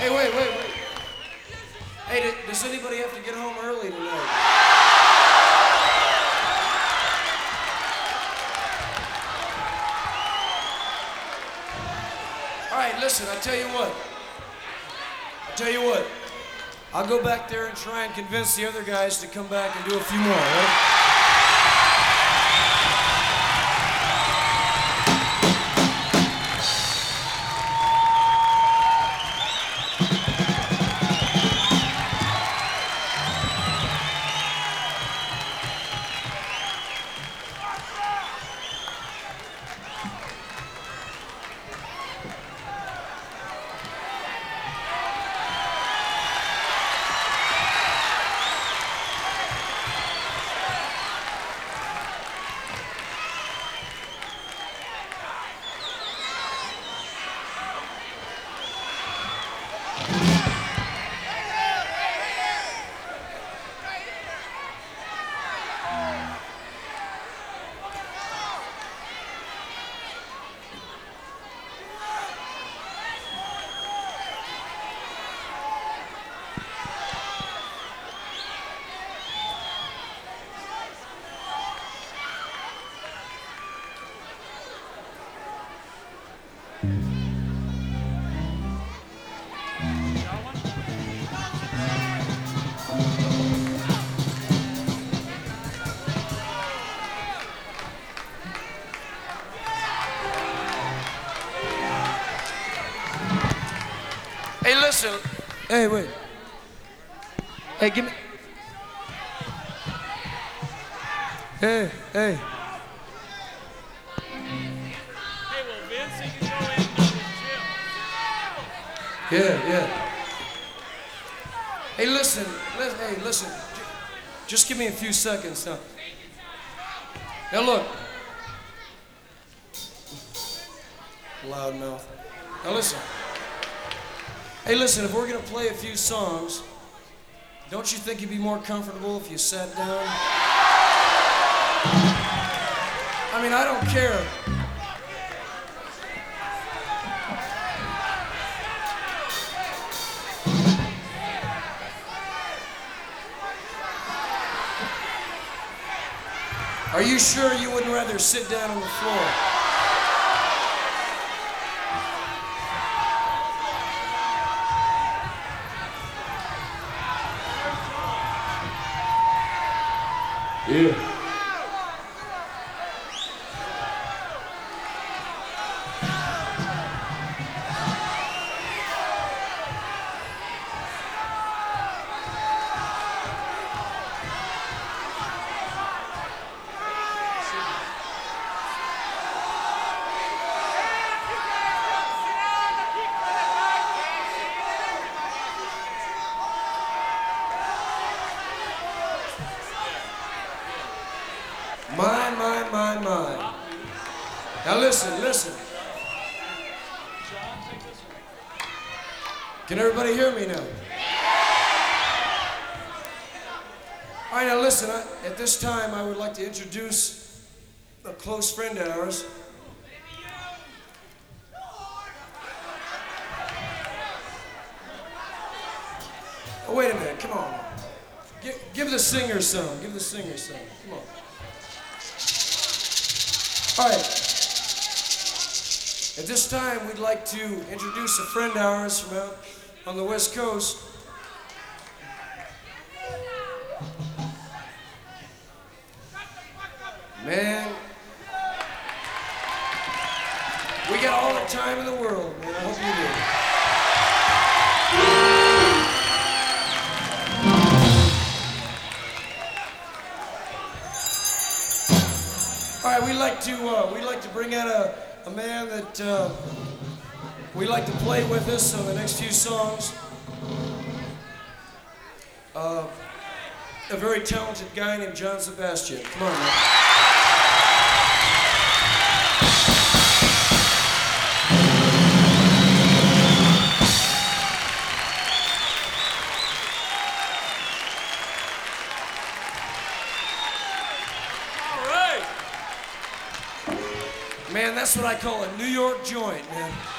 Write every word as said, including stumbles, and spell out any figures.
Hey, wait, wait, wait. Hey, does anybody have to get home early tonight? All right, listen, I tell you what. I tell you what. I'll go back there and try and convince the other guys to come back and do a few more, right? Hey, listen. Hey, wait. Hey, give me. Hey, hey. Hey, well, Vince, he can go in and do his gym. Yeah, yeah. Hey, listen. Listen. Hey, listen. J- Just give me a few seconds now. Now, look. Loudmouth. Now, listen. Hey, listen, if we're gonna play a few songs, don't you think you'd be more comfortable if you sat down? I mean, I don't care. Are you sure you wouldn't rather sit down on the floor? Yeah. My, my, my, my. Now listen, listen. Can everybody hear me now? All right, now listen, I, at this time I would like to introduce a close friend of ours. Oh, wait a minute, come on. Give, give the singer some, give the singer some, come on. All right. At this time, we'd like to introduce a friend of ours from out on the West Coast. Man, we got all the time in the world, man. I hope you do. All right, we like to uh, we like to bring out a, a man that uh, we like to play with us on the next few songs. Uh, a very talented guy named John Sebastian. Come on, man. Man, that's what I call a New York joint, man.